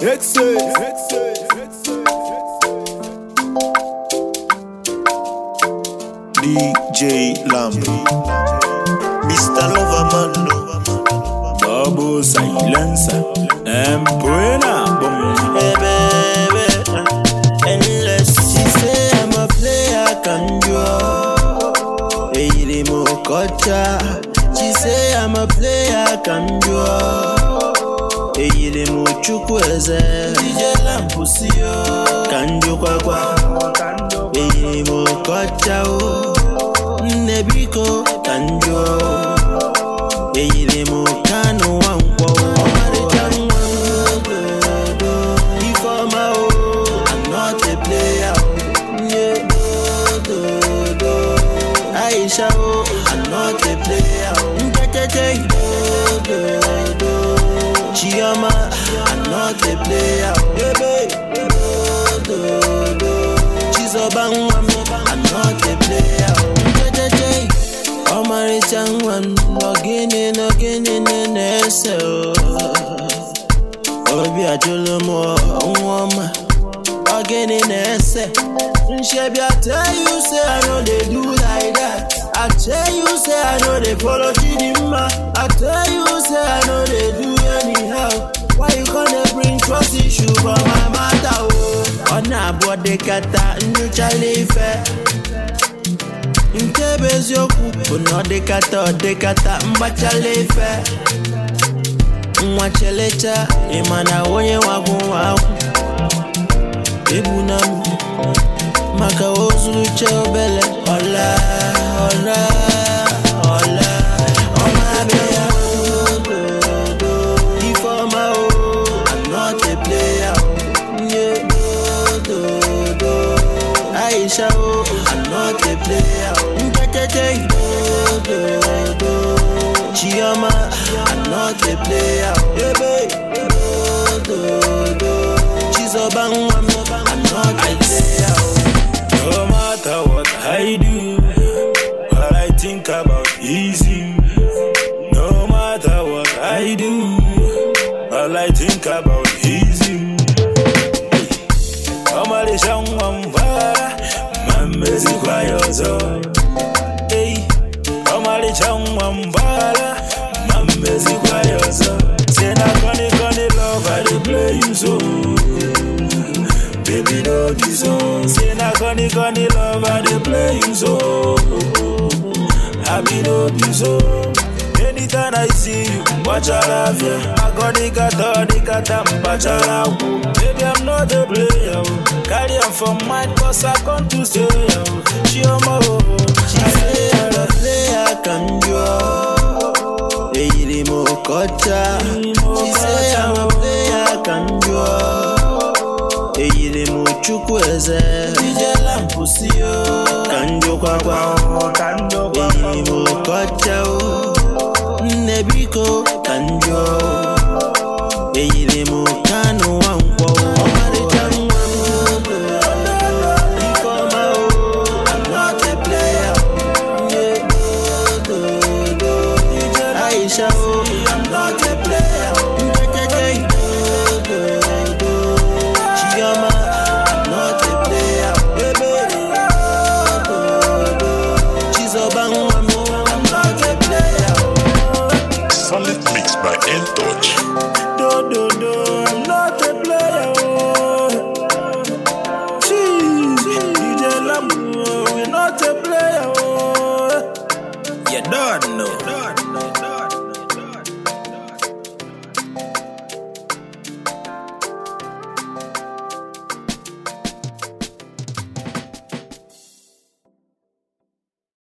DJ Lamb, Mr. Loverman, Bubble Silencer, Empuena, hey baby, endless. She say I'm a player, can you? Hey, limo kocha. She say I'm a player, can you? Hey, limo chukweze. DJ Lamb pussy yo, can you kwa? Hey, limo kocha o. Nebiko kanjo eyile mu kanu wankwo omarijan wangodo ifoma o I'm not a player yeah do Aisha o I'm not a player nkekeke do Chioma I'm not a player baby do Chizoba I'm not a player Omarichan again, nese Obi ajolomo onwoma again nese Shebi I tell you say I know they do like that. I tell you say I know they follow Chidima. I tell you say I know they do anyhow. Why you gonna bring trust issue for my matter? Oh, na body kata nyu fair. Nkebe zyoku Uno dekata mbachale fe Mwachelecha Imana wonye wagu Ebu namu Maka ozulu obele Ola Oma beya Ifoma o I'm not a player yeah. Aisha o I'm not a player Chioma, I'm not a player. Chizoba, I'm not a player. No matter what I do, all I think about is you. No matter what I do, all I think about is you. Omari shangwamba, mamezi kwa yozo. Omari changwambala, mamezi kwa yozo. Say na koni love I dey play you so. Baby no be so. Say na koni love I dey play you so. Happy no be so. Anytime I see you, watch out of ya. Agoni kata mbachala. Baby I'm not a player. Carry on for mine cause I come to stay. Chioma she say I'm a player can you? Eyili mo kocha. She say I'm a player can you? Eyili mo chukweze. DJ Lamb pussy yo. Kanjo kwa eyili mo kocha o. Nebiko kanjo eyile mu kanu wankwo omarijan wangodo ifoma o I'm not a player yeah do Aisha o I'm not a player nkekeke do Chioma I'm not a player baby Chizoba I'm not a player. Solid mix by N-Touch. I'm not a player. DJ Lamb, we're not a player. You don't know.